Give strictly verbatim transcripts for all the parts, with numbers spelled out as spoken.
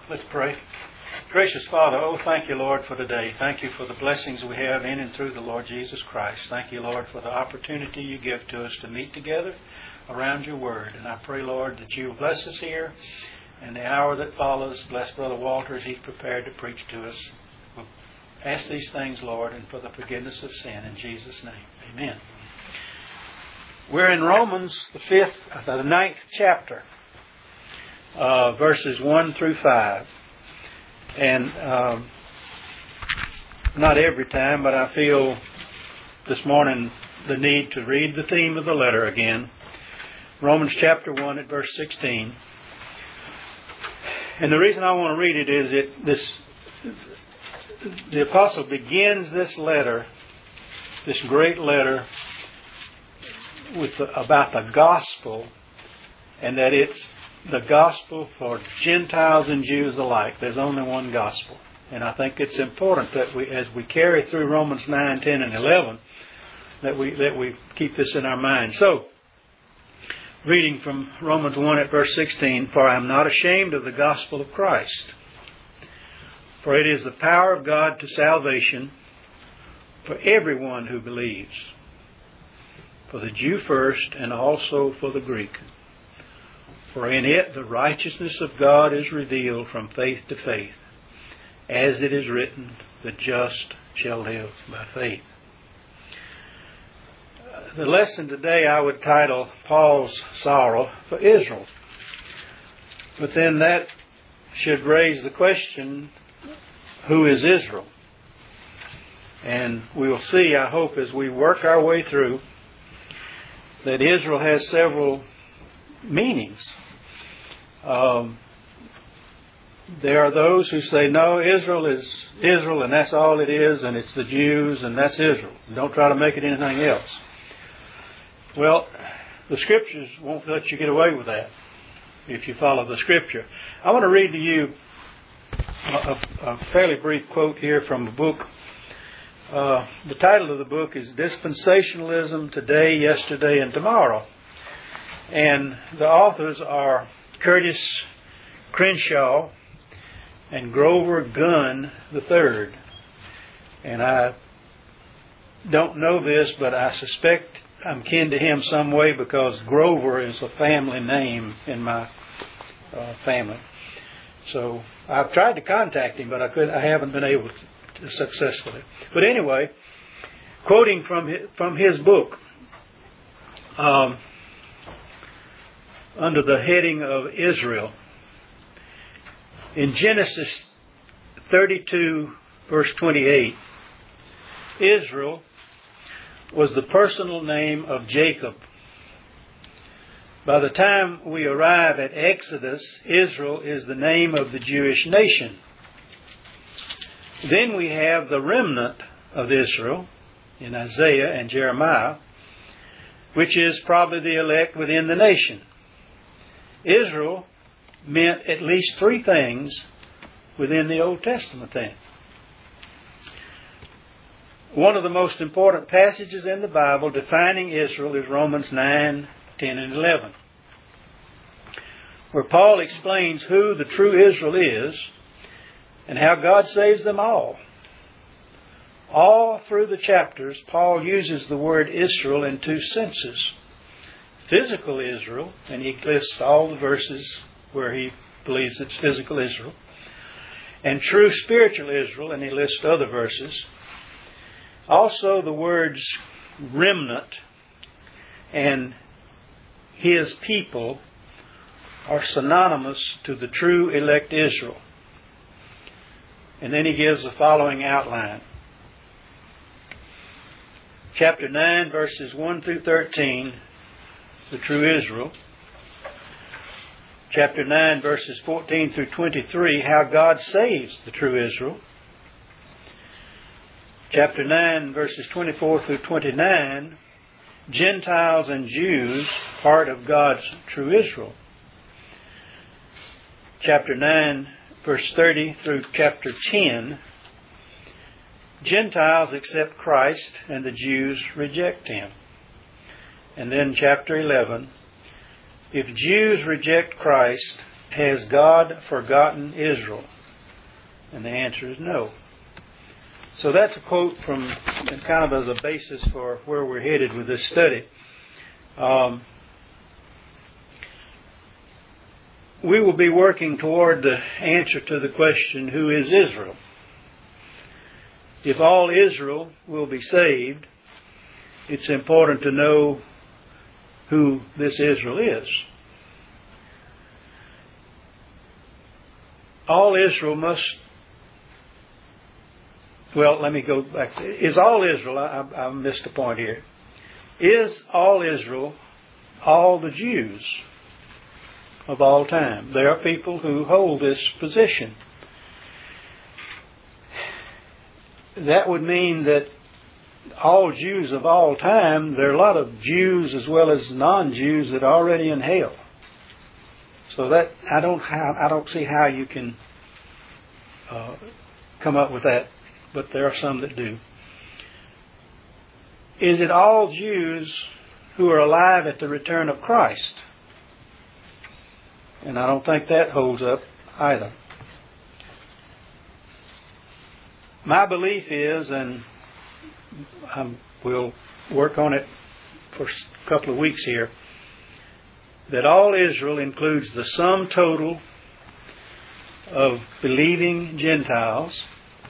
Let's pray. Gracious Father, oh, thank you, Lord, for today. Thank you for the blessings we have in and through the Lord Jesus Christ. Thank you, Lord, for the opportunity you give to us to meet together around your word. And I pray, Lord, that you will bless us here. And the hour that follows, bless Brother Walter as he's prepared to preach to us. We'll ask these things, Lord, and for the forgiveness of sin. In Jesus' name, amen. We're in Romans, the fifth, the ninth chapter. Uh, verses one through five. And um, not every time, but I feel this morning the need to read the theme of the letter again. Romans chapter one at verse sixteen. And the reason I want to read it is it this the apostle begins this letter, this great letter, with the, about the gospel, and that it's the gospel for Gentiles and Jews alike. There's only one gospel. And I think it's important that we, as we carry through Romans nine, ten, and eleven, that we that we keep this in our mind. So, reading from Romans one at verse sixteen, "For I am not ashamed of the gospel of Christ, for it is the power of God to salvation for everyone who believes, for the Jew first and also for the Greek. For in it the righteousness of God is revealed from faith to faith, as it is written, the just shall live by faith." The lesson today I would title Paul's Sorrow for Israel. But then that should raise the question, who is Israel? And we will see, I hope, as we work our way through, that Israel has several meanings. Um, there are those who say, no, Israel is Israel and that's all it is, and it's the Jews and that's Israel. Don't try to make it anything else. Well, the Scriptures won't let you get away with that if you follow the Scripture. I want to read to you a, a fairly brief quote here from a book. Uh, the title of the book is Dispensationalism Today, Yesterday, and Tomorrow. And the authors are Curtis Crenshaw and Grover Gunn the third. And I don't know this, but I suspect I'm kin to him some way because Grover is a family name in my uh, family. So I've tried to contact him, but I could I haven't been able to successfully. But anyway, quoting from his, from his book, um, under the heading of Israel, in Genesis thirty-two, verse twenty-eight, Israel was the personal name of Jacob. By the time we arrive at Exodus, Israel is the name of the Jewish nation. Then we have the remnant of Israel in Isaiah and Jeremiah, which is probably the elect within the nation. Israel meant at least three things within the Old Testament then. One of the most important passages in the Bible defining Israel is Romans nine, ten, and eleven, where Paul explains who the true Israel is and how God saves them all. All through the chapters, Paul uses the word Israel in two senses. Physical Israel, and he lists all the verses where he believes it's physical Israel, and true spiritual Israel, and he lists other verses. Also the words remnant and his people are synonymous to the true elect Israel. And then he gives the following outline. Chapter nine, verses one through thirteen, the true Israel. Chapter nine, verses fourteen through twenty-three, how God saves the true Israel. Chapter nine, verses twenty-four through twenty-nine, Gentiles and Jews, part of God's true Israel. Chapter nine, verse thirty through chapter ten, Gentiles accept Christ and the Jews reject Him. And then chapter eleven, if Jews reject Christ, has God forgotten Israel? And the answer is no. So that's a quote from, kind of as a basis for where we're headed with this study. Um, we will be working toward the answer to the question, who is Israel? If all Israel will be saved, it's important to know who this Israel is. All Israel must, well, let me go back. Is all Israel, I, I missed a point here. Is all Israel all the Jews of all time? There are people who hold this position. That would mean that all Jews of all time, there are a lot of Jews as well as non-Jews that are already in hell. So that I don't how, I don't see how you can uh, come up with that, but there are some that do. Is it all Jews who are alive at the return of Christ? And I don't think that holds up either. My belief is, and um, we'll work on it for a couple of weeks here, that all Israel includes the sum total of believing Gentiles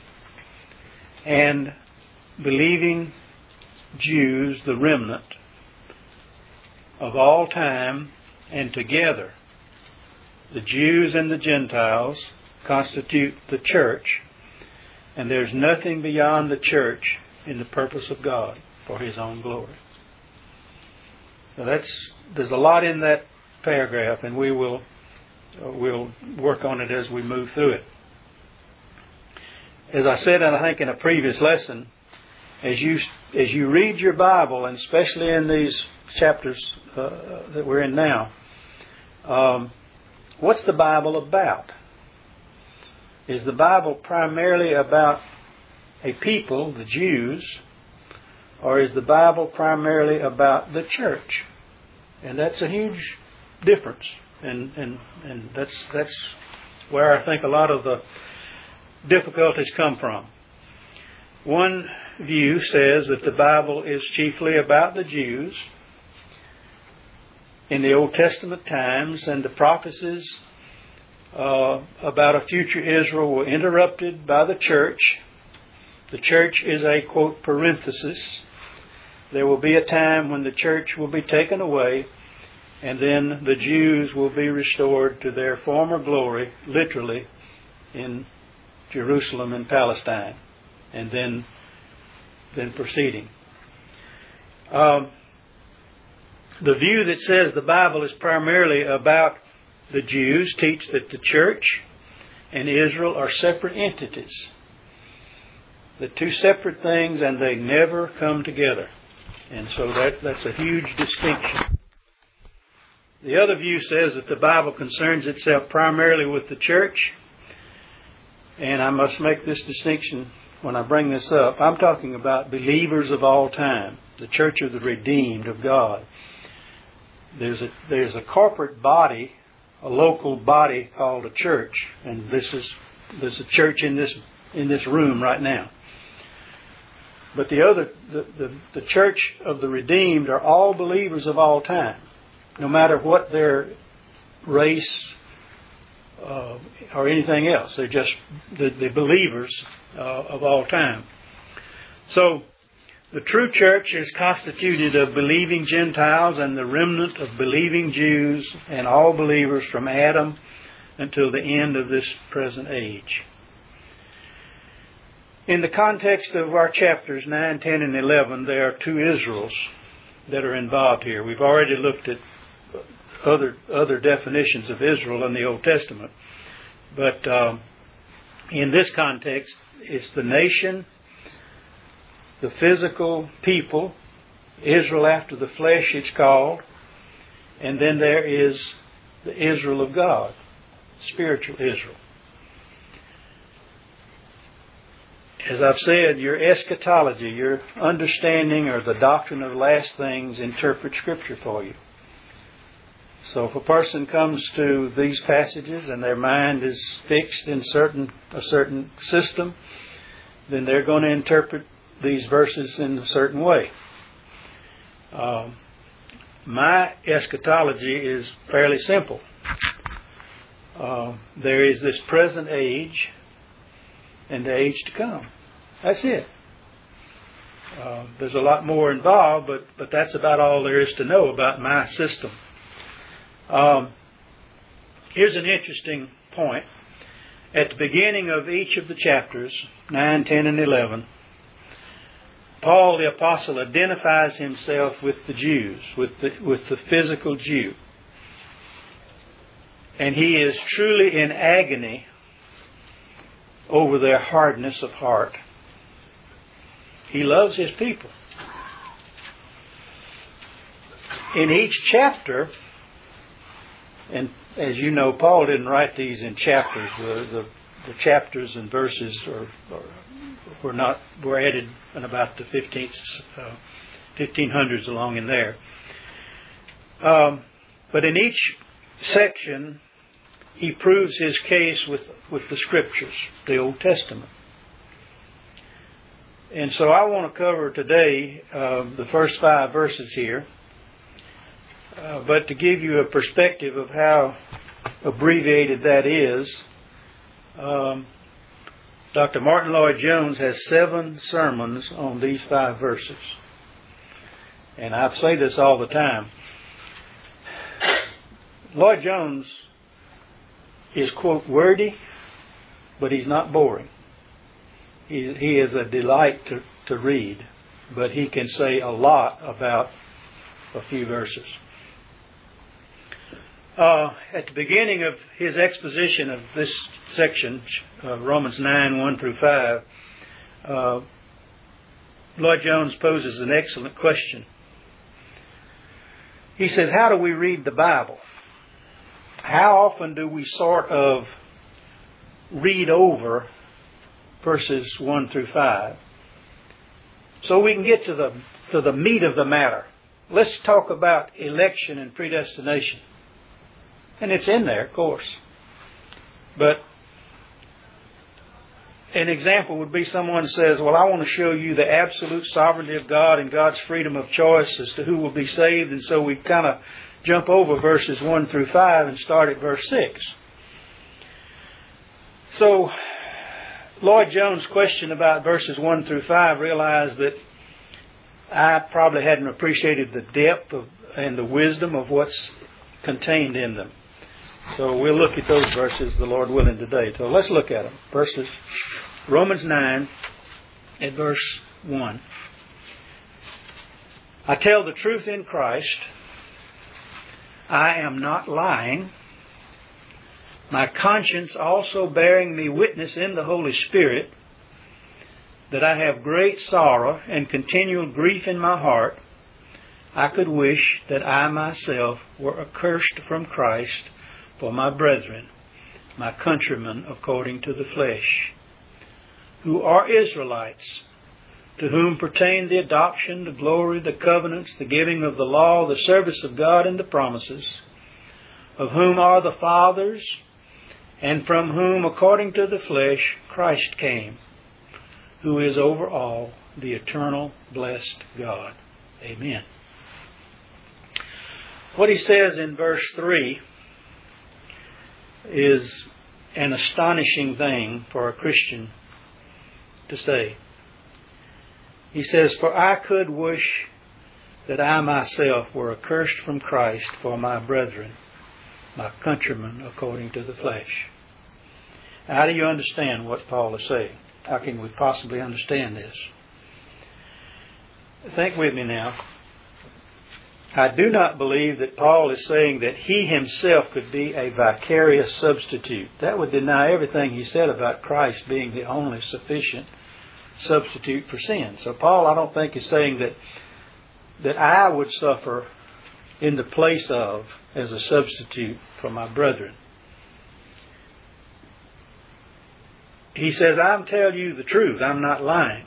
and believing Jews, the remnant of all time, and together the Jews and the Gentiles constitute the church, and there's nothing beyond the church in the purpose of God for His own glory. Now that's there's a lot in that paragraph, and we will uh, we'll work on it as we move through it. As I said, and I think in a previous lesson, as you as you read your Bible, and especially in these chapters uh, that we're in now, um, what's the Bible about? Is the Bible primarily about a people, the Jews, or is the Bible primarily about the church? And that's a huge difference, and and and that's that's where I think a lot of the difficulties come from. One view says that the Bible is chiefly about the Jews in the Old Testament times, and the prophecies uh, about a future Israel were interrupted by the church. The church is a, quote, parenthesis. There will be a time when the church will be taken away, and then the Jews will be restored to their former glory, literally, in Jerusalem and Palestine, and then, then proceeding. Um, the view that says the Bible is primarily about the Jews teach that the church and Israel are separate entities. The two separate things, and they never come together. And so that, that's a huge distinction. The other view says that the Bible concerns itself primarily with the church. And I must make this distinction when I bring this up. I'm talking about believers of all time, the church of the redeemed of God. There's a, there's a corporate body, a local body called a church. And this is there's a church in this in this room right now. But the other, the, the, the church of the redeemed are all believers of all time, no matter what their race uh, or anything else. They're just the, the believers uh, of all time. So the true church is constituted of believing Gentiles and the remnant of believing Jews and all believers from Adam until the end of this present age. In the context of our chapters nine, ten, and eleven, there are two Israels that are involved here. We've already looked at other other definitions of Israel in the Old Testament. But um, in this context, it's the nation, the physical people, Israel after the flesh it's called, and then there is the Israel of God, spiritual Israel. As I've said, your eschatology, your understanding or the doctrine of last things interpret Scripture for you. So if a person comes to these passages and their mind is fixed in certain a certain system, then they're going to interpret these verses in a certain way. Um, my eschatology is fairly simple. Uh, there is this present age and the age to come. That's it. Uh, there's a lot more involved, but, but that's about all there is to know about my system. Um, here's an interesting point. At the beginning of each of the chapters, nine, ten, and eleven, Paul the Apostle identifies himself with the Jews, with the, with the physical Jew. And he is truly in agony over their hardness of heart. He loves his people. In each chapter, and as you know, Paul didn't write these in chapters. The, the, the chapters and verses are, are, were not were added in about the fifteenth, uh, fifteen hundreds along in there. Um, but in each section, he proves his case with, with the Scriptures, the Old Testament. And so I want to cover today uh, the first five verses here. Uh, but to give you a perspective of how abbreviated that is, um, Doctor Martin Lloyd-Jones has seven sermons on these five verses. And I say this all the time. Lloyd-Jones is, quote, wordy, but he's not boring. He, he is a delight to, to read, but he can say a lot about a few verses. Uh, at the beginning of his exposition of this section, uh, Romans nine, one through five, uh, Lloyd-Jones poses an excellent question. He says, how do we read the Bible? How often do we sort of read over verses one through five so we can get to the to the meat of the matter? Let's talk about election and predestination. And it's in there, of course. But an example would be someone says, well, I want to show you the absolute sovereignty of God and God's freedom of choice as to who will be saved. And so we kind of jump over verses one through five and start at verse six. So Lloyd-Jones' question about verses one through five realized that I probably hadn't appreciated the depth of, and the wisdom of what's contained in them. So we'll look at those verses, the Lord willing, today. So let's look at them. Verses, Romans nine, at verse one. I tell the truth in Christ. I am not lying. My conscience also bearing me witness in the Holy Spirit that I have great sorrow and continual grief in my heart. I could wish that I myself were accursed from Christ for my brethren, my countrymen according to the flesh, who are Israelites, to whom pertain the adoption, the glory, the covenants, the giving of the law, the service of God, and the promises, of whom are the fathers, and from whom, according to the flesh, Christ came, who is over all, the eternal blessed God. Amen. What he says in verse three is an astonishing thing for a Christian to say. He says, for I could wish that I myself were accursed from Christ for my brethren, my countrymen according to the flesh. How do you understand what Paul is saying? How can we possibly understand this? Think with me now. I do not believe that Paul is saying that he himself could be a vicarious substitute. That would deny everything he said about Christ being the only sufficient substitute for sin. So Paul, I don't think, is saying that that I would suffer in the place of as a substitute for my brethren. He says, I'm telling you the truth. I'm not lying.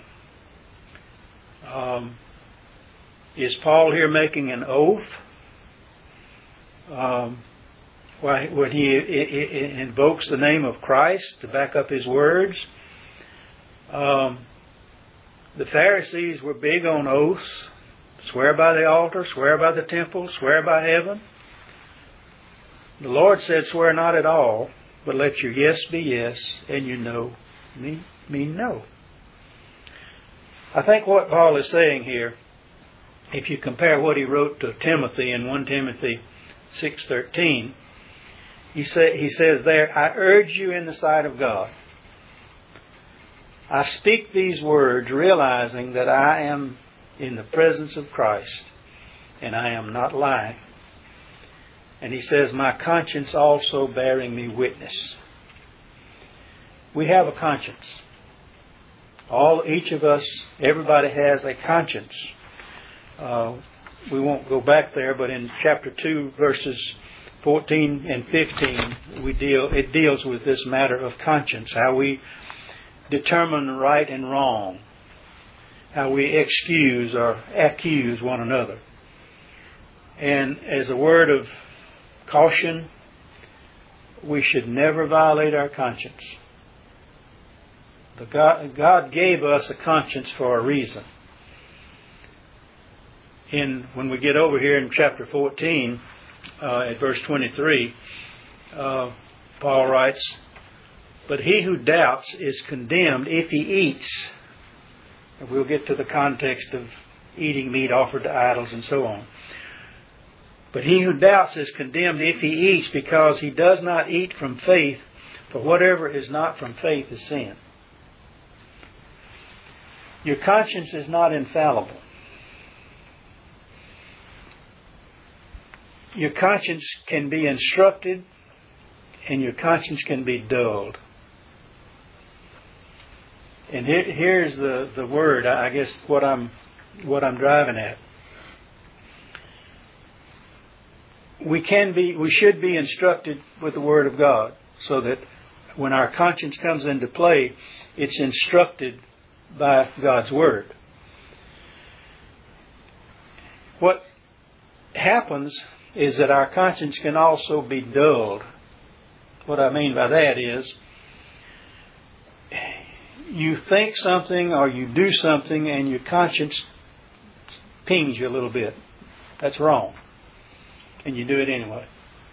Um, is Paul here making an oath? Um, when he invokes the name of Christ to back up his words. Um, the Pharisees were big on oaths. Swear by the altar, swear by the temple, swear by heaven. The Lord said, swear not at all, but let your yes be yes and your no mean, mean no. I think what Paul is saying here, if you compare what he wrote to Timothy in First Timothy six thirteen, he, say, he says there, I urge you in the sight of God. I speak these words realizing that I am in the presence of Christ and I am not lying. And he says, my conscience also bearing me witness. We have a conscience. All, each of us, everybody has a conscience. Uh, we won't go back there, but in chapter two, verses fourteen and fifteen, we deal. It deals with this matter of conscience, how we determine right and wrong, how we excuse or accuse one another. And as a word of caution, we should never violate our conscience. The God, God gave us a conscience for a reason. In when we get over here in chapter fourteen, uh, at verse twenty-three, uh, Paul writes, but he who doubts is condemned if he eats. And we'll get to the context of eating meat offered to idols and so on. But he who doubts is condemned if he eats, because he does not eat from faith, for whatever is not from faith is sin. Your conscience is not infallible. Your conscience can be instructed, and your conscience can be dulled. And here, here's the, the word, I guess, what I'm what I'm driving at. We can be, we should be instructed with the Word of God, so that when our conscience comes into play, it's instructed by God's Word. What happens is that our conscience can also be dulled. What I mean by that is, you think something or you do something and your conscience pings you a little bit. That's wrong. And you do it anyway.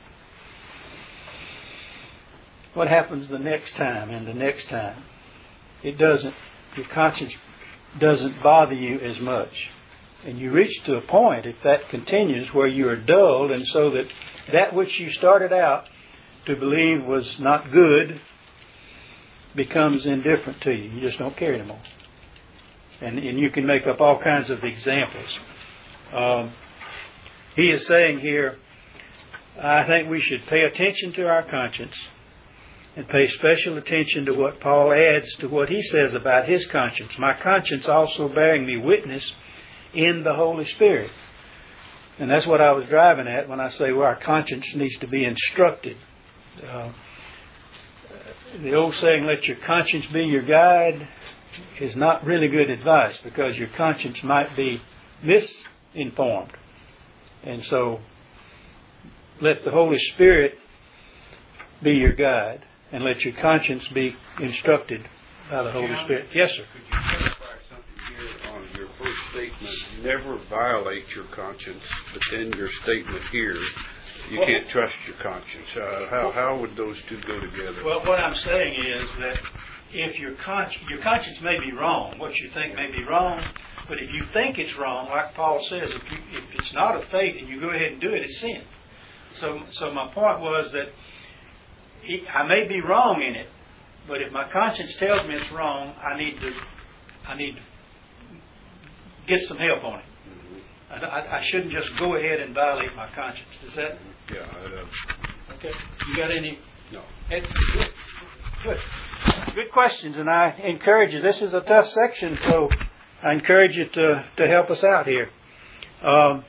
What happens the next time and the next time? It doesn't, your conscience doesn't bother you as much. And you reach to a point, if that continues, where you are dulled, and so that that which you started out to believe was not good becomes indifferent to you. You just don't care anymore. And, and you can make up all kinds of examples. Um, he is saying here, I think we should pay attention to our conscience and pay special attention to what Paul adds to what he says about his conscience. My conscience also bearing me witness in the Holy Spirit. And that's what I was driving at when I say, well, our conscience needs to be instructed. Uh, the old saying, let your conscience be your guide, is not really good advice, because your conscience might be misinformed. And so, let the Holy Spirit be your guide, and let your conscience be instructed by the Holy John, Spirit. Yes, sir. Could you clarify something here on your first statement? Never violate your conscience, but then your statement here, you well, can't trust your conscience. Uh, how how would those two go together? Well, what I'm saying is that if your con- your conscience may be wrong, what you think may be wrong, but if you think it's wrong, like Paul says, if, you, if it's not of faith and you go ahead and do it, it's sin. So, so my point was that I may be wrong in it, but if my conscience tells me it's wrong, I need to, I need to get some help on it. Mm-hmm. I, I shouldn't just go ahead and violate my conscience. Is that? Yeah. I, uh, okay. You got any? No. Good. Good. Good questions, and I encourage you. This is a tough section, so I encourage you to to help us out here. Um,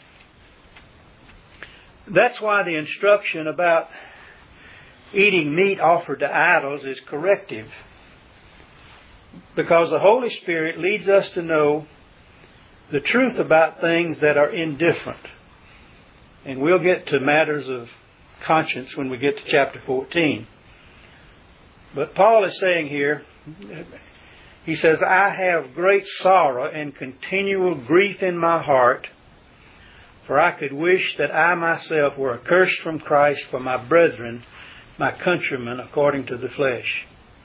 That's why the instruction about eating meat offered to idols is corrective. Because the Holy Spirit leads us to know the truth about things that are indifferent. And we'll get to matters of conscience when we get to chapter fourteen. But Paul is saying here, he says, I have great sorrow and continual grief in my heart, for I could wish that I myself were accursed from Christ for my brethren, my countrymen, according to the flesh.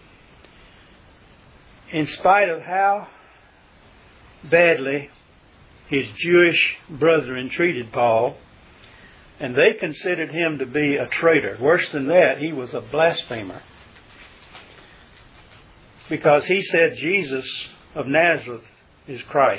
In spite of how badly his Jewish brethren treated Paul, and they considered him to be a traitor. Worse than that, he was a blasphemer. Because he said Jesus of Nazareth is Christ.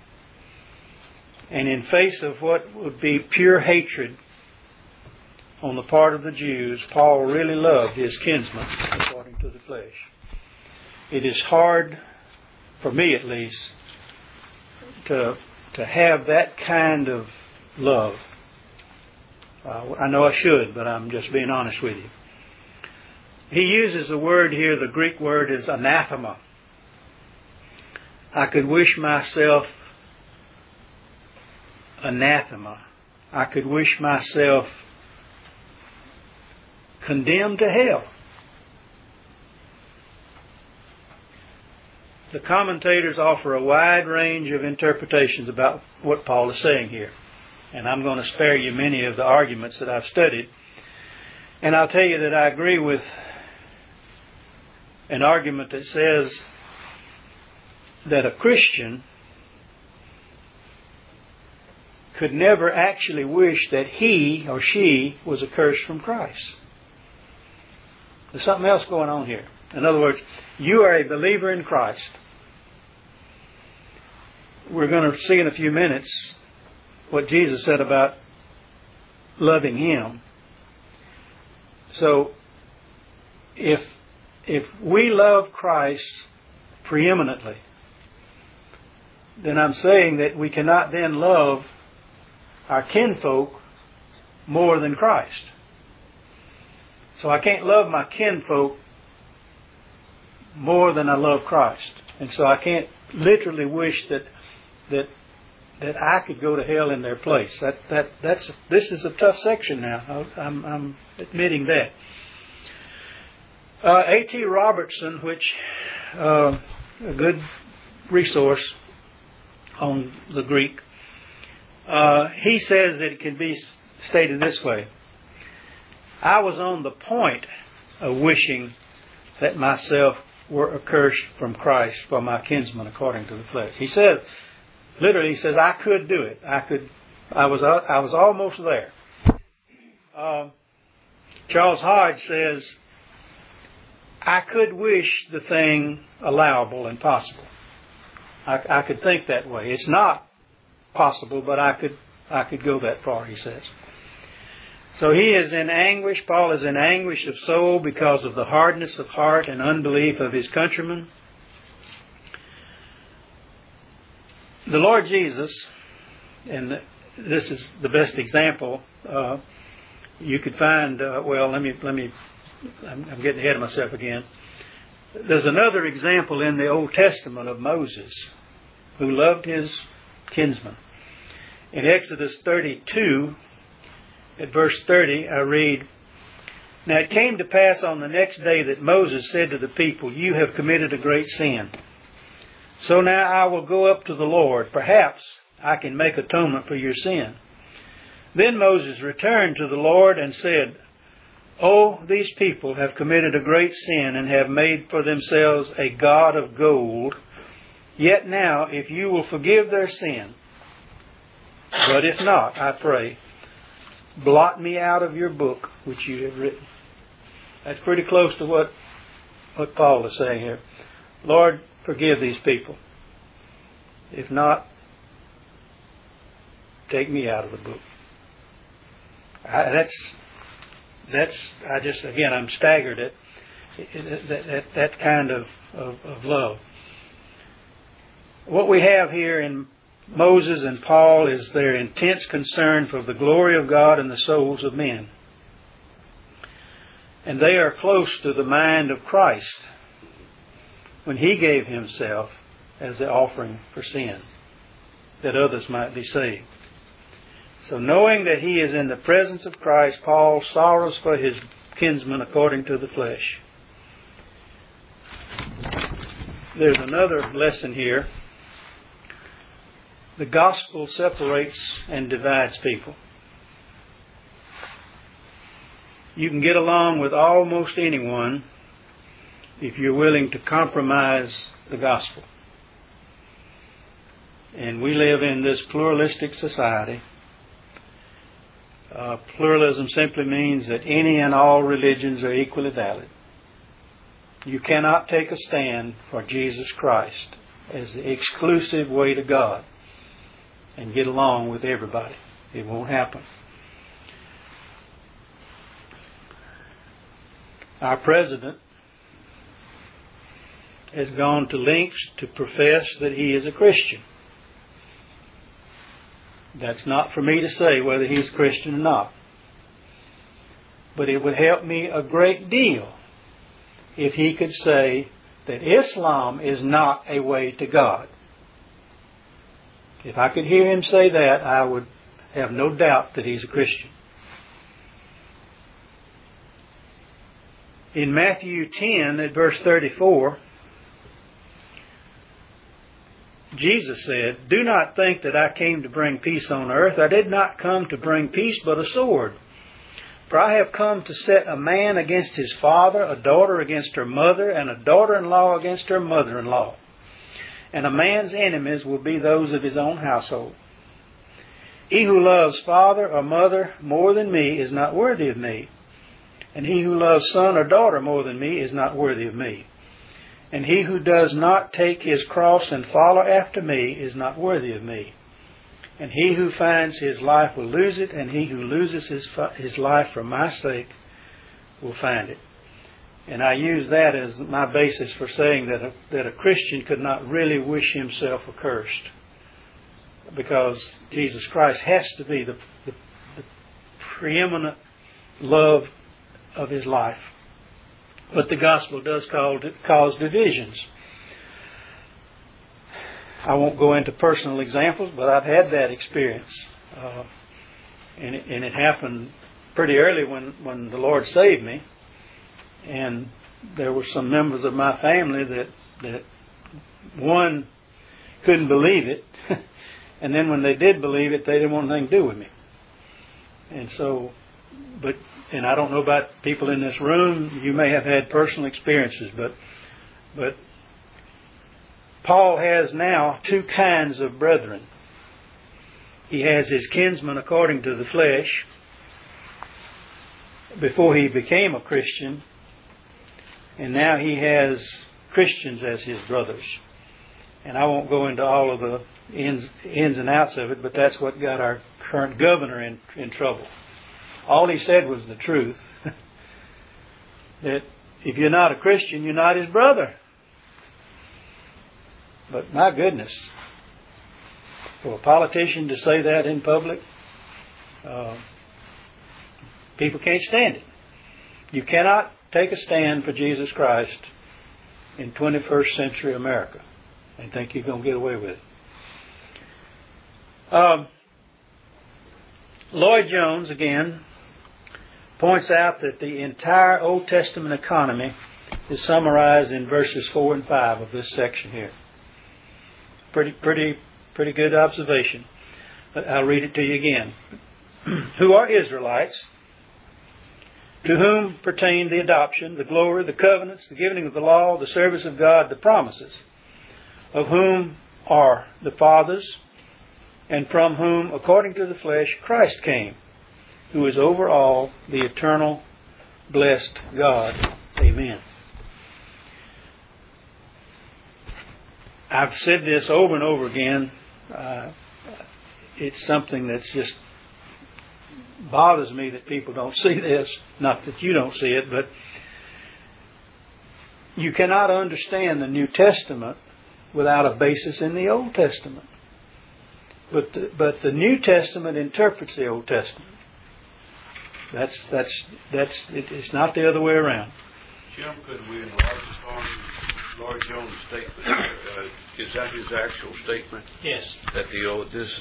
And in face of what would be pure hatred on the part of the Jews, Paul really loved his kinsmen according to the flesh. It is hard, for me at least, to, to have that kind of love. Uh, I know I should, but I'm just being honest with you. He uses the word here, the Greek word is anathema. I could wish myself anathema. I could wish myself condemned to hell. The commentators offer a wide range of interpretations about what Paul is saying here. And I'm going to spare you many of the arguments that I've studied. And I'll tell you that I agree with an argument that says that a Christian could never actually wish that he or she was accursed from Christ. There's something else going on here. In other words, you are a believer in Christ. We're going to see in a few minutes what Jesus said about loving Him. So, if if we love Christ preeminently, then I'm saying that we cannot then love our kinfolk more than Christ. So I can't love my kinfolk more than I love Christ. And so I can't literally wish that that that I could go to hell in their place. That that that's this is a tough section now. I'm I'm admitting that. Uh, A T Robertson, which uh, a good resource on the Greek, uh, he says that it can be stated this way: I was on the point of wishing that myself were accursed from Christ for my kinsmen according to the flesh. He says, literally, he says, I could do it. I could. I was. I was almost there. Uh, Charles Hodge says, I could wish the thing allowable and possible. I, I could think that way. It's not possible, but I could. I could go that far. He says. So he is in anguish. Paul is in anguish of soul because of the hardness of heart and unbelief of his countrymen. The Lord Jesus, and this is the best example uh, you could find. Uh, well, let me let me. I'm, I'm getting ahead of myself again. There's another example in the Old Testament of Moses, who loved his kinsmen. In Exodus thirty-two, at verse thirty, I read, Now it came to pass on the next day that Moses said to the people, You have committed a great sin. So now I will go up to the Lord. Perhaps I can make atonement for your sin. Then Moses returned to the Lord and said, Oh, these people have committed a great sin and have made for themselves a god of gold. Yet now, if you will forgive their sin, but if not, I pray, blot me out of your book which you have written. That's pretty close to what, what Paul is saying here. Lord, forgive these people. If not, take me out of the book. I, that's, that's, I just, again, I'm staggered at, at, at that kind of, of, of love. What we have here in Moses and Paul is their intense concern for the glory of God and the souls of men. And they are close to the mind of Christ when He gave Himself as the offering for sin, that others might be saved. So knowing that he is in the presence of Christ, Paul sorrows for his kinsmen according to the flesh. There's another lesson here. The gospel separates and divides people. You can get along with almost anyone if you're willing to compromise the gospel. And we live in this pluralistic society. Uh, pluralism simply means that any and all religions are equally valid. You cannot take a stand for Jesus Christ as the exclusive way to God and get along with everybody. It won't happen. Our president has gone to lengths to profess that he is a Christian. That's not for me to say whether he's Christian or not. But it would help me a great deal if he could say that Islam is not a way to God. If I could hear him say that, I would have no doubt that he's a Christian. In Matthew ten, at verse thirty-four, Jesus said, "Do not think that I came to bring peace on earth. I did not come to bring peace, but a sword. For I have come to set a man against his father, a daughter against her mother, and a daughter-in-law against her mother-in-law. And a man's enemies will be those of his own household. He who loves father or mother more than me is not worthy of me. And he who loves son or daughter more than me is not worthy of me. And he who does not take his cross and follow after me is not worthy of me. And he who finds his life will lose it, and he who loses his his life for my sake will find it." And I use that as my basis for saying that a, that a Christian could not really wish himself accursed, because Jesus Christ has to be the, the, the preeminent love of his life. But the gospel does cause, cause divisions. I won't go into personal examples, but I've had that experience. Uh, and, it, and it happened pretty early when, when the Lord saved me. And there were some members of my family that, that one, couldn't believe it. And then when they did believe it, they didn't want anything to do with me. And so, but, and I don't know about people in this room, you may have had personal experiences, but, but Paul has now two kinds of brethren. He has his kinsmen according to the flesh before he became a Christian, and now he has Christians as his brothers. And I won't go into all of the ins, ins and outs of it, but that's what got our current governor in, in trouble. All he said was the truth, that if you're not a Christian, you're not his brother. But my goodness, for a politician to say that in public, uh, people can't stand it. You cannot take a stand for Jesus Christ in twenty-first century America and think you're going to get away with it. Um, Lloyd Jones, again, points out that the entire Old Testament economy is summarized in verses four and five of this section here. Pretty, pretty, pretty good observation. But I'll read it to you again. Who are Israelites, to whom pertain the adoption, the glory, the covenants, the giving of the law, the service of God, the promises, of whom are the fathers, and from whom, according to the flesh, Christ came, who is over all, the eternal, blessed God. Amen. I've said this over and over again. Uh, it's something that's just bothers me that people don't see this. Not that you don't see it, but you cannot understand the New Testament without a basis in the Old Testament. But the, but the New Testament interprets the Old Testament. That's that's that's it, it's not the other way around. Jim, could we enlarge upon Lloyd Jones' statement? Uh, is that his actual statement? Yes. That the old this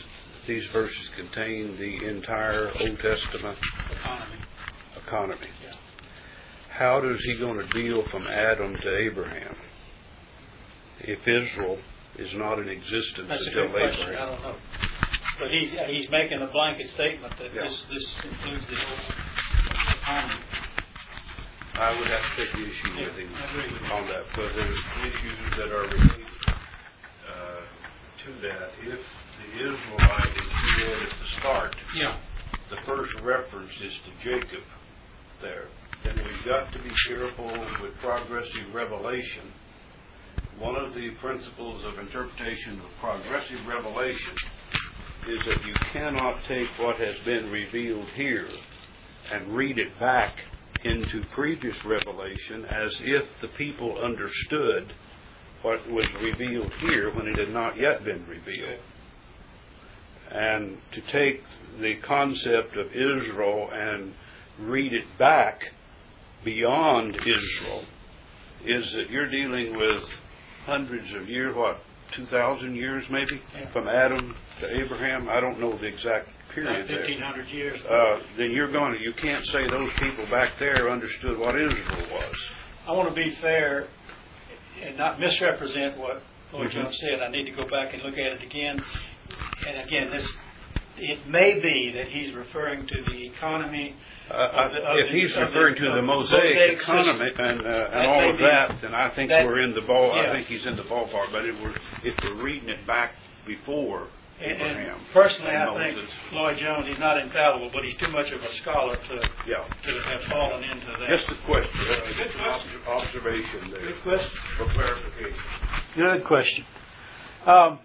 these verses contain the entire Old Testament Economy. economy. Yeah. How is he going to deal from Adam to Abraham if Israel is not in existence That's a until good question. I Abraham? don't know. But he's, he's making a blanket statement that Yeah. this, this includes the whole economy. I would have to take the issue Yeah, with him I agree with you. on that, because there's issues that are related uh, to that. If the Israelite is here at the start, Yeah. the first reference is to Jacob there. Then we've got to be careful with progressive revelation. One of the principles of interpretation of progressive revelation is that you cannot take what has been revealed here and read it back into previous revelation as if the people understood what was revealed here when it had not yet been revealed. And to take the concept of Israel and read it back beyond Israel is that you're dealing with hundreds of years, what, two thousand years maybe, yeah. from Adam to Abraham. I don't know the exact period there. fifteen hundred years. Uh, then you're going to, you can't say those people back there understood what Israel was. I want to be fair and not misrepresent what Lloyd Mm-hmm. Jones said. I need to go back and look at it again. And again, this it may be that he's referring to the economy. Uh, of the, of if the, he's of referring the, to the of Mosaic, Mosaic economy system. and, uh, and That all may of be- that, then I think that- we're in the ball. yeah. I think he's in the ballpark. But if we're if we're reading it back before And, Abraham, and personally, and I think Moses. Lloyd Jones, he's not infallible, but he's too much of a scholar to Yeah. to have fallen into that. Just a question, uh, Good just an question. obs- observation there Good question. for clarification. Good question. Um,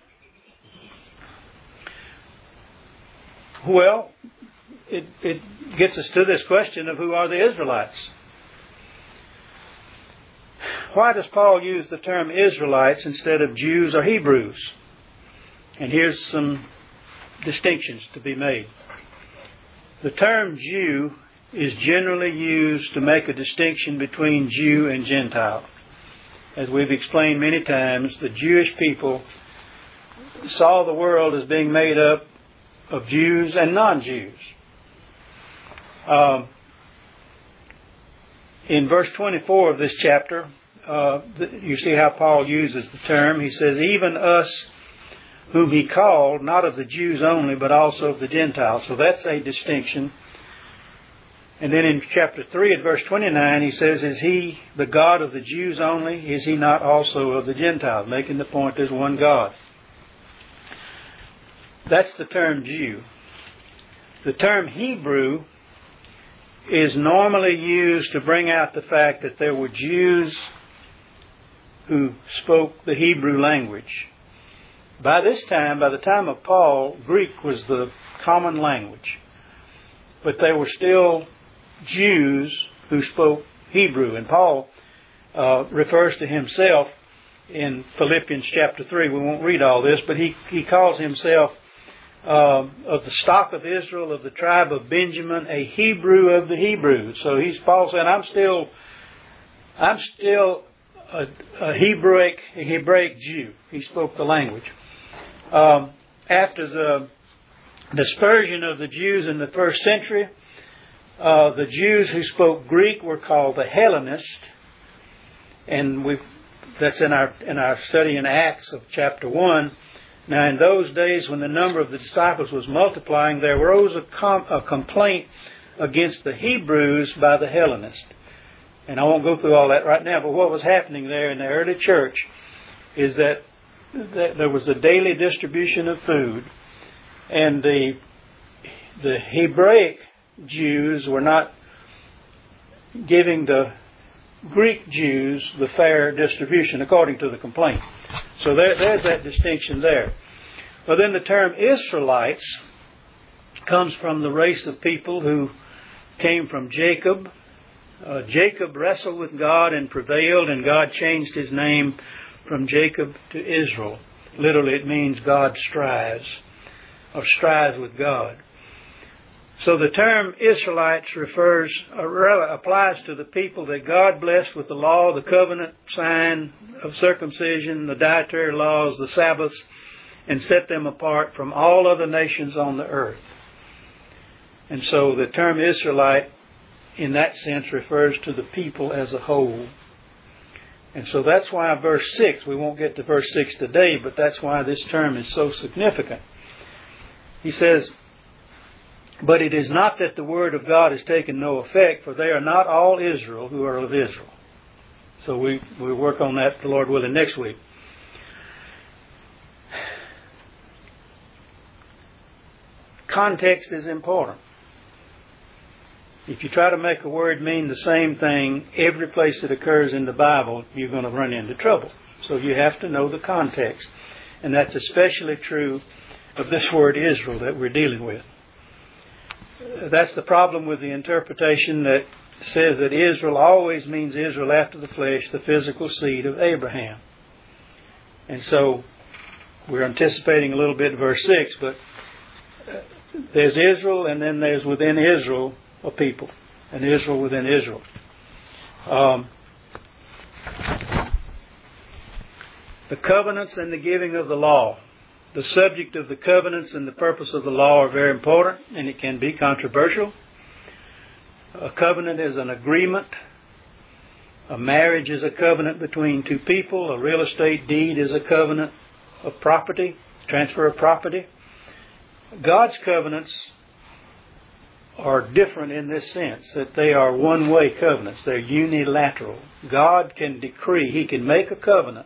well, it, it gets us to this question of who are the Israelites. Why does Paul use the term Israelites instead of Jews or Hebrews? And here's some distinctions to be made. The term Jew is generally used to make a distinction between Jew and Gentile. As we've explained many times, the Jewish people saw the world as being made up of Jews and non-Jews. Um, in verse twenty-four of this chapter, uh, you see how Paul uses the term. He says, even us whom he called, not of the Jews only, but also of the Gentiles. So that's a distinction. And then in chapter three at verse twenty-nine, he says, is he the God of the Jews only? Is he not also of the Gentiles? Making the point there's one God. That's the term Jew. The term Hebrew is normally used to bring out the fact that there were Jews who spoke the Hebrew language. By this time, by the time of Paul, Greek was the common language. But there were still Jews who spoke Hebrew. And Paul uh, refers to himself in Philippians chapter three. We won't read all this, but he, he calls himself uh, of the stock of Israel, of the tribe of Benjamin, a Hebrew of the Hebrews. So he's Paul saying, I'm still, I'm still a, a Hebraic, a Hebraic Jew. He spoke the language. Um, after the dispersion of the Jews in the first century, uh, the Jews who spoke Greek were called the Hellenists, and we that's in our in our study in Acts of chapter one. Now, in those days, when the number of the disciples was multiplying, there arose a, com- a complaint against the Hebrews by the Hellenists. And I won't go through all that right now, but what was happening there in the early church is that, that there was a daily distribution of food, and the the Hebraic Jews were not giving the Greek Jews the fair distribution according to the complaint. So there, there's that distinction there. Well, then the term Israelites comes from the race of people who came from Jacob. Uh, Jacob wrestled with God and prevailed, and God changed his name from Jacob to Israel. Literally, it means God strives, or strives with God. So the term Israelites refers, applies to the people that God blessed with the law, the covenant sign of circumcision, the dietary laws, the Sabbaths, and set them apart from all other nations on the earth. And so the term Israelite in that sense refers to the people as a whole. And so that's why verse six, we won't get to verse six today, but that's why this term is so significant. He says, "But it is not that the word of God has taken no effect, for they are not all Israel who are of Israel." So we, we'll work on that, the Lord willing, next week. Context is important. If you try to make a word mean the same thing every place it occurs in the Bible, you're going to run into trouble. So you have to know the context. And that's especially true of this word Israel that we're dealing with. That's the problem with the interpretation that says that Israel always means Israel after the flesh, the physical seed of Abraham. And so we're anticipating a little bit verse six, but there's Israel, and then there's within Israel a people, and Israel within Israel. Um, the covenants and the giving of the law. The subject of the covenants and the purpose of the law are very important, and it can be controversial. A covenant is an agreement. A marriage is a covenant between two people. A real estate deed is a covenant of property, transfer of property. God's covenants are different in this sense, that they are one-way covenants. They're unilateral. God can decree, He can make a covenant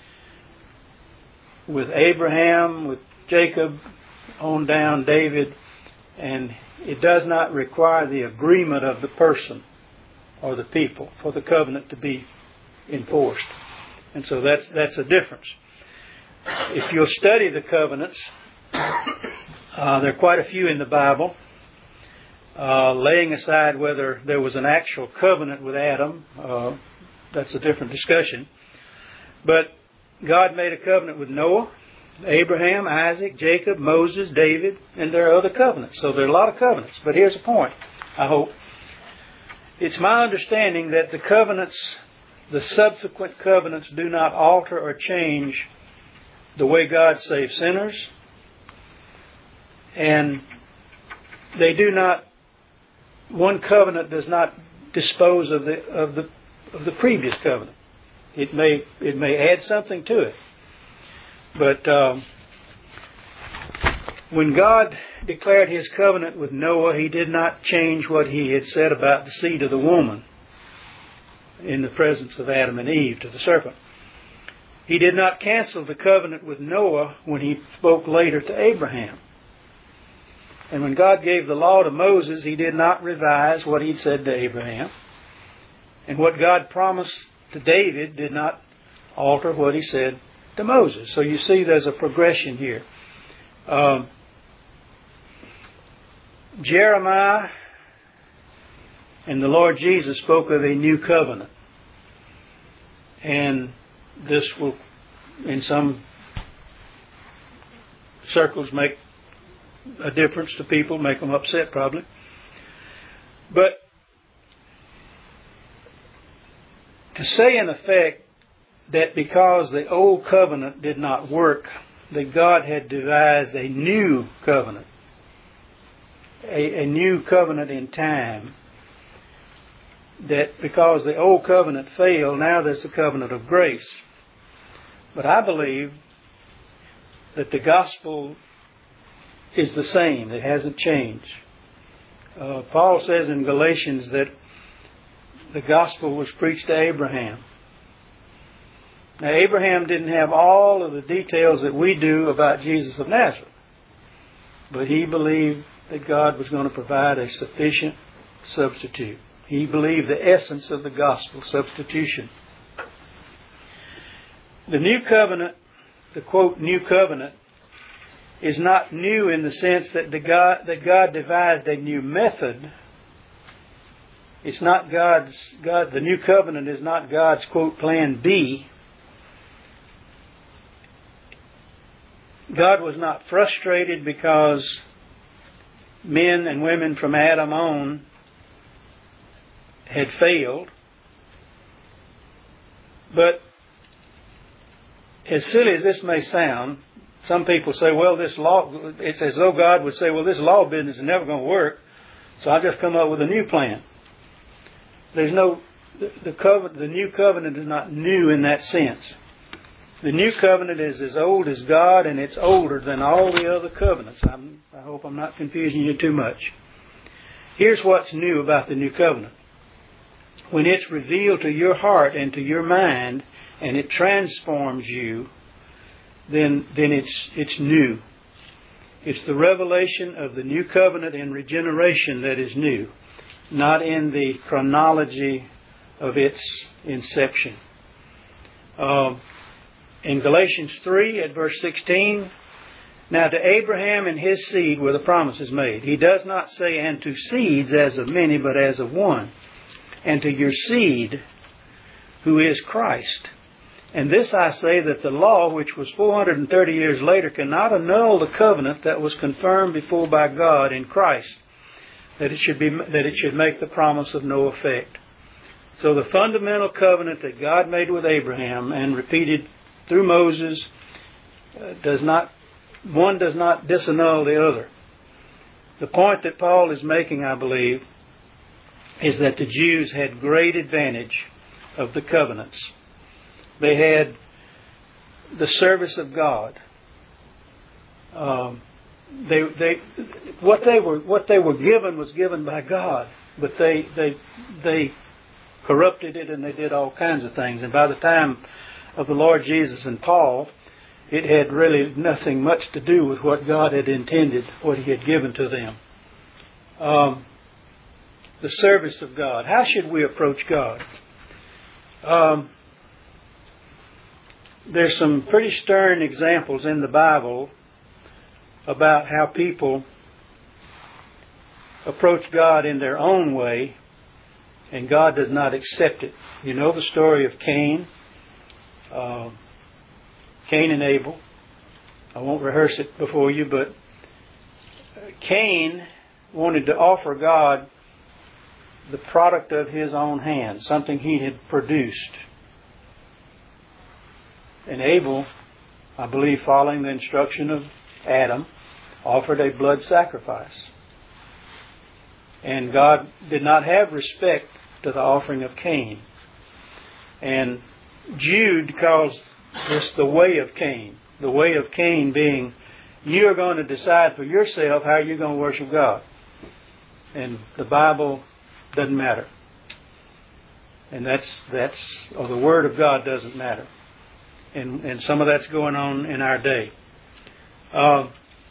with Abraham, with Jacob, on down David, and it does not require the agreement of the person or the people for the covenant to be enforced. And so that's that's a difference. If you'll study the covenants, uh, there are quite a few in the Bible. Uh, laying aside whether there was an actual covenant with Adam, uh, that's a different discussion. But God made a covenant with Noah, Abraham, Isaac, Jacob, Moses, David, and there are other covenants. So there are a lot of covenants. But here's the point, I hope. It's my understanding that the covenants, the subsequent covenants, do not alter or change the way God saves sinners. And they do not, one covenant does not dispose of the of the of the previous covenant. It may it may add something to it. But um, when God declared His covenant with Noah, He did not change what He had said about the seed of the woman in the presence of Adam and Eve to the serpent. He did not cancel the covenant with Noah when He spoke later to Abraham. And when God gave the law to Moses, He did not revise what He'd said to Abraham. And what God promised to David did not alter what He said to Moses. So you see there's a progression here. Um, Jeremiah and the Lord Jesus spoke of a new covenant. And this will, in some circles, make a difference to people, make them upset probably. But to say in effect that because the old covenant did not work, that God had devised a new covenant, a, a new covenant in time, that because the old covenant failed, now there's the covenant of grace. But I believe that the gospel is the same. It hasn't changed. Uh, Paul says in Galatians that the gospel was preached to Abraham. Now, Abraham didn't have all of the details that we do about Jesus of Nazareth, but he believed that God was going to provide a sufficient substitute. He believed the essence of the gospel, substitution. The new covenant, the quote, new covenant, is not new in the sense that the God that God devised a new method. It's not God's God. The new covenant is not God's quote plan B. God was not frustrated because men and women from Adam on had failed. But as silly as this may sound, some people say, well, this law, it's as though God would say, well, this law business is never going to work, so I'll just come up with a new plan. There's no, the, the covenant, the new covenant is not new in that sense. The new covenant is as old as God, and it's older than all the other covenants. I'm, I hope I'm not confusing you too much. Here's what's new about the new covenant. When it's revealed to your heart and to your mind, and it transforms you, then then it's it's new. It's the revelation of the new covenant and regeneration that is new, not in the chronology of its inception. Um, in Galatians three at verse sixteen, now to Abraham and his seed were the promises made. He does not say, and to seeds as of many, but as of one. And to your seed, who is Christ. And this I say, that the law, which was four hundred thirty years later, cannot annul the covenant that was confirmed before by God in Christ, that it should be that it should make the promise of no effect. So the fundamental covenant that God made with Abraham and repeated through Moses uh, does not one does not disannul the other. The point that Paul is making, I believe, is that the Jews had great advantage of the covenants. They had the service of God. Um, they, they, what they were, what they were given was given by God, but they, they, they corrupted it and they did all kinds of things. And by the time of the Lord Jesus and Paul, it had really nothing much to do with what God had intended, what He had given to them. Um, the service of God. How should we approach God? Um, there's some pretty stern examples in the Bible about how people approach God in their own way, and God does not accept it. You know the story of Cain, uh, Cain and Abel. I won't rehearse it before you, but Cain wanted to offer God the product of his own hands, something he had produced. And Abel, I believe following the instruction of Adam, offered a blood sacrifice. And God did not have respect to the offering of Cain. And Jude calls this the way of Cain. The way of Cain being, you are going to decide for yourself how you're going to worship God. And the Bible doesn't matter. And that's, that's, or the Word of God doesn't matter. And, and some of that's going on in our day. Uh,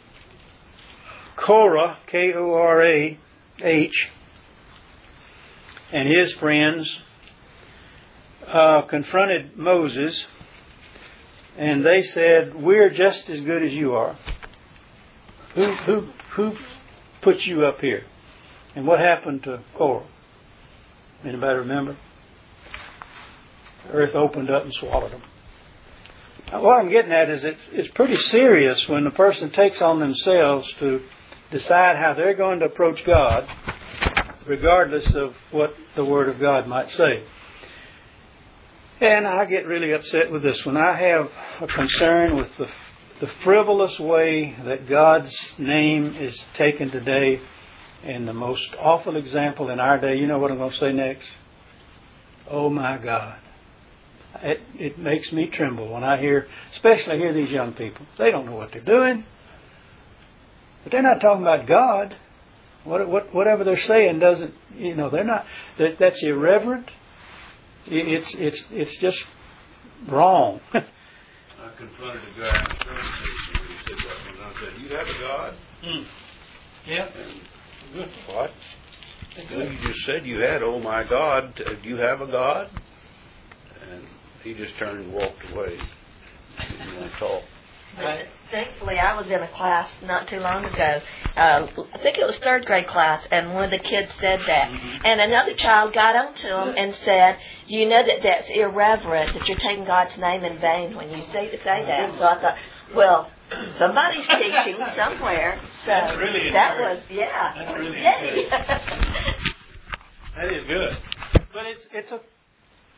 Korah, K O R A H, and his friends uh, confronted Moses, and they said, "We're just as good as you are. Who who who put you up here?" And what happened to Korah? Anybody remember? The earth opened up and swallowed them. Now, what I'm getting at is it, it's pretty serious when a person takes on themselves to decide how they're going to approach God, regardless of what the Word of God might say. And I get really upset with this one. I have a concern with the, the frivolous way that God's name is taken today. And the most awful example in our day, you know what I'm going to say next? Oh my God. It, it makes me tremble when I hear, especially hear these young people. They don't know what they're doing. But they're not talking about God. What, what, whatever they're saying doesn't, you know, they're not, that, that's irreverent. It's, it's, it's just wrong. I confronted a guy in the train station when he said that, and I said, "You have a God?" Mm. Yeah. And Good. what? You just said you had, oh my God, do you have a God? And he just turned and walked away. He didn't want to talk. Right. Thankfully, I was in a class not too long ago. Uh, I think it was third grade class, and one of the kids said that. Mm-hmm. And another child got on to him and said, "You know that that's irreverent, that you're taking God's name in vain when you say, say that." So I thought, well, somebody's teaching somewhere. So that's really that was, yeah. That's really Yay. That is good. But it's it's a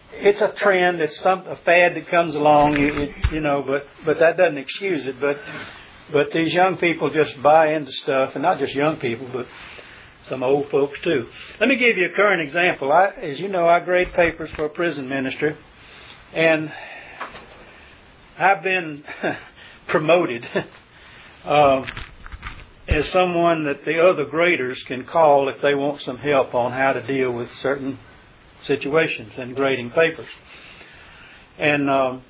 it's a trend. It's some a fad that comes along. It, you know, but but that doesn't excuse it. But but these young people just buy into stuff, and not just young people, but some old folks too. Let me give you a current example. I, as you know, I grade papers for a prison ministry, and I've been promoted uh, as someone that the other graders can call if they want some help on how to deal with certain situations in grading papers. And um,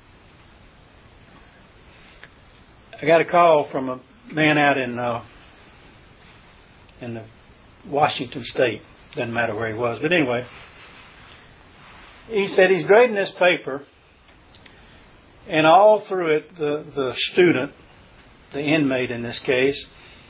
I got a call from a man out in uh, in the Washington State. Doesn't matter where he was, but anyway, he said he's grading this paper, and all through it, the the student, the inmate in this case,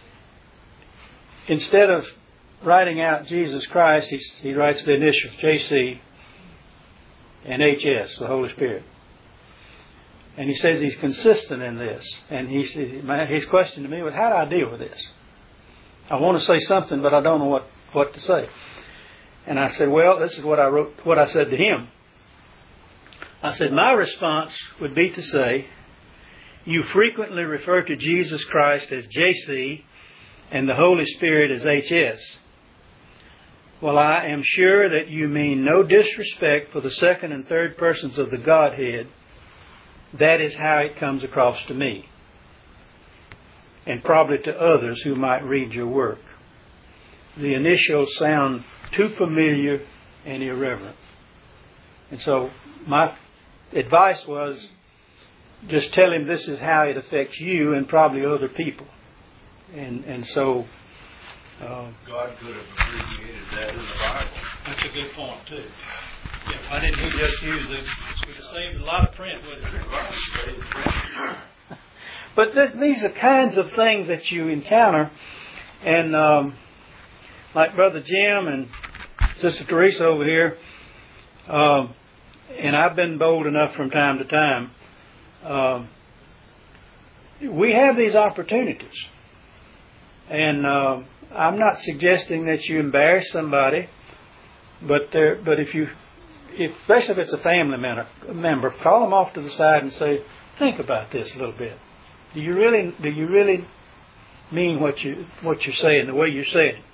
instead of writing out Jesus Christ, he, he writes the initials, J C and H S, the Holy Spirit. And he says he's consistent in this. And he says, his question to me was, how do I deal with this? I want to say something, but I don't know what, what to say. And I said, well, this is what I wrote, what I said to him. I said, my response would be to say, you frequently refer to Jesus Christ as J C and the Holy Spirit as H S. Well, I am sure that you mean no disrespect for the second and third persons of the Godhead. That is how it comes across to me, and probably to others who might read your work. The initials sound too familiar and irreverent. And so my advice was, just tell him this is how it affects you and probably other people. And and so uh, God could have abbreviated that in the Bible. That's a good point too. Yeah, I didn't just use this. We could save a lot of print with it. But this, these are kinds of things that you encounter, and um, like Brother Jim and Sister Teresa over here, um, and I've been bold enough from time to time. Um, we have these opportunities. And uh, I'm not suggesting that you embarrass somebody, but there, but if you, if, especially if it's a family member, member, call them off to the side and say, think about this a little bit. Do you really, do you really mean what you what you're saying, the way you're saying it?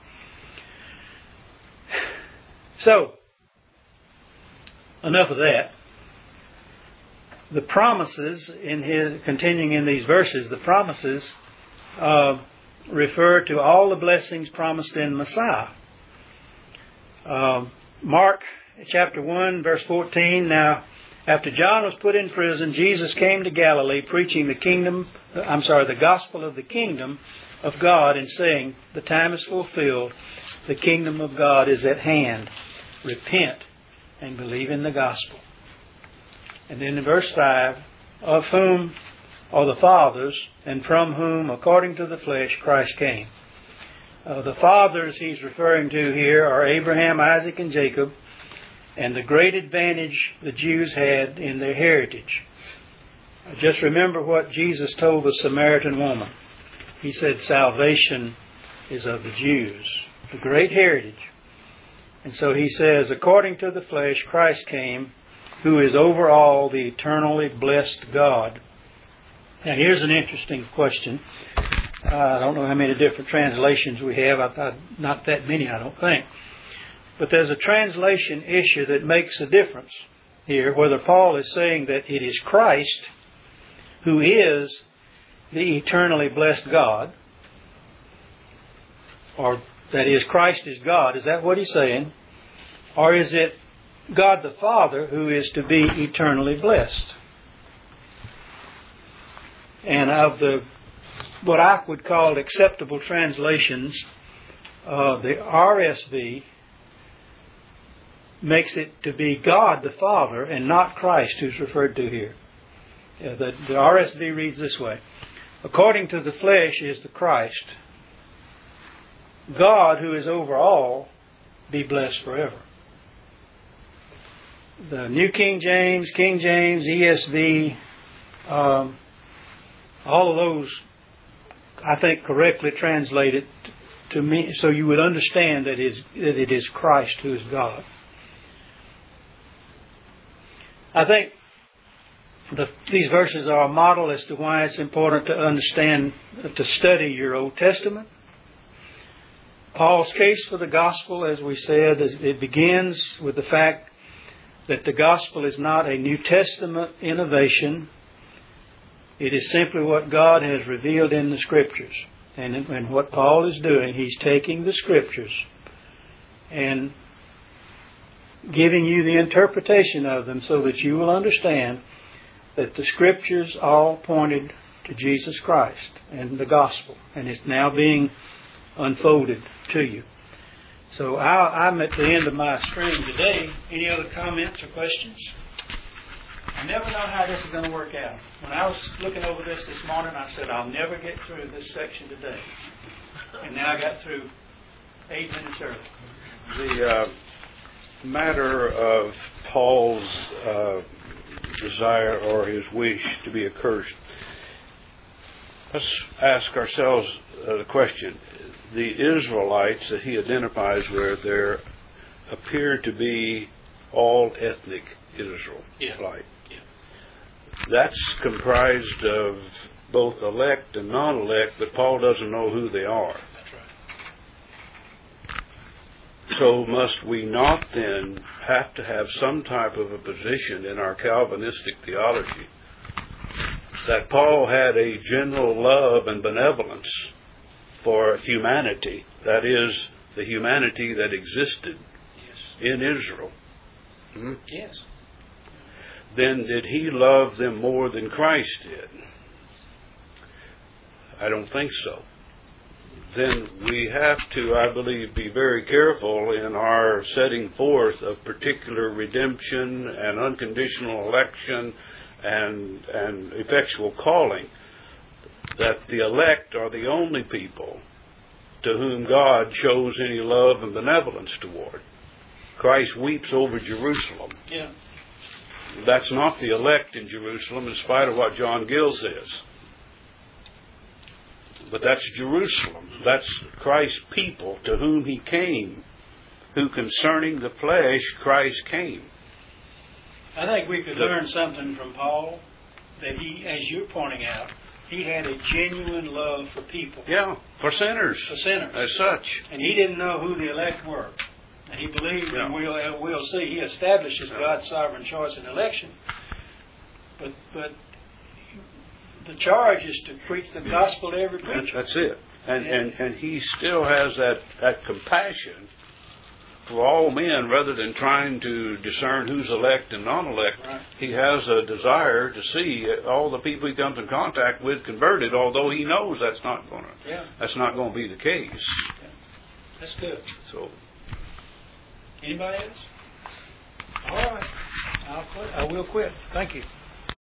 So, enough of that. The promises in his continuing in these verses, the promises. Uh, refer to all the blessings promised in Messiah. Uh, Mark chapter one, verse fourteen. Now, after John was put in prison, Jesus came to Galilee preaching the kingdom, I'm sorry, the gospel of the kingdom of God and saying, the time is fulfilled, the kingdom of God is at hand. Repent and believe in the gospel. And then in verse five, of whom are the fathers, and from whom, according to the flesh, Christ came. Uh, the fathers he's referring to here are Abraham, Isaac, and Jacob, and the great advantage the Jews had in their heritage. Uh, just remember what Jesus told the Samaritan woman. He said, salvation is of the Jews, the great heritage. And so he says, according to the flesh, Christ came, who is over all the eternally blessed God. Now, here's an interesting question. Uh, I don't know how many different translations we have. I thought not that many, I don't think. But there's a translation issue that makes a difference here, whether Paul is saying that it is Christ who is the eternally blessed God, or that is, Christ is God. Is that what he's saying? Or is it God the Father who is to be eternally blessed? And of the, what I would call acceptable translations, uh, the R S V makes it to be God the Father and not Christ who's referred to here. Uh, the, the R S V reads this way. According to the flesh is the Christ. God who is over all be blessed forever. The New King James, King James, E S V, um, all of those, I think, correctly translated to me, so you would understand that it is, that it is Christ who is God. I think the, these verses are a model as to why it's important to understand, to study your Old Testament. Paul's case for the gospel, as we said, is, it begins with the fact that the gospel is not a New Testament innovation. It is simply what God has revealed in the Scriptures. And, and what Paul is doing, he's taking the Scriptures and giving you the interpretation of them so that you will understand that the Scriptures all pointed to Jesus Christ and the gospel. And it's now being unfolded to you. So I, I'm at the end of my stream today. Any other comments or questions? I never know how this is going to work out. When I was looking over this this morning, I said, I'll never get through this section today. And now I got through eight minutes early. The uh, matter of Paul's uh, desire or his wish to be accursed, let's ask ourselves uh, the question. The Israelites that he identifies with there appear to be all ethnic Israelite. Yeah. Yeah. That's comprised of both elect and non-elect, but Paul doesn't know who they are. That's right. So must we not then have to have some type of a position in our Calvinistic theology that Paul had a general love and benevolence for humanity, that is, the humanity that existed Yes. in Israel? Hmm? Yes. Then did he love them more than Christ did? I don't think so. Then we have to, I believe, be very careful in our setting forth of particular redemption and unconditional election and, and effectual calling, that the elect are the only people to whom God shows any love and benevolence toward. Christ weeps over Jerusalem. Yeah. That's not the elect in Jerusalem, in spite of what John Gill says. But that's Jerusalem. That's Christ's people to whom he came, who concerning the flesh Christ came. I think we could learn something from Paul, that he, as you're pointing out, he had a genuine love for people. Yeah, for sinners. For sinners. As such. And he didn't know who the elect were. And he believed, Yeah. and we'll, we'll see, he establishes Yeah. God's sovereign choice in election. But but the charge is to preach the gospel to every That- preacher. That's it. And, Yeah. and, and he still has that, that compassion for all men, rather than trying to discern who's elect and non-elect. Right. He has a desire to see all the people he comes in contact with converted, although he knows that's not going to Yeah. that's not going to be the case. Yeah. That's good. So Anybody else? All right. I'll quit. I will quit. Thank you.